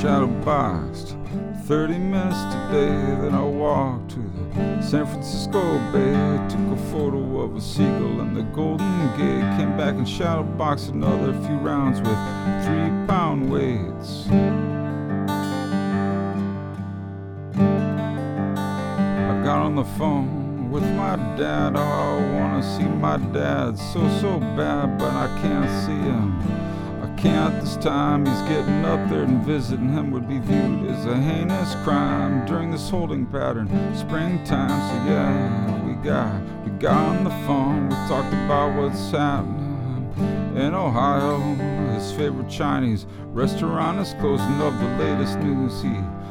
shadow boxed 30 minutes today. Then I walked to the San Francisco Bay, took a photo of a seagull in the Golden Gate, came back and shadow boxed another few rounds with 3-pound weights. I got on the phone with my dad. Oh, I wanna see my dad so bad, but I can't see him. I can't this time. He's getting up there, and visiting him would be viewed as a heinous crime during this holding pattern, springtime. So yeah, we got on the phone. We talked about what's happening in Ohio. His favorite Chinese restaurant is closing. Of the latest news, he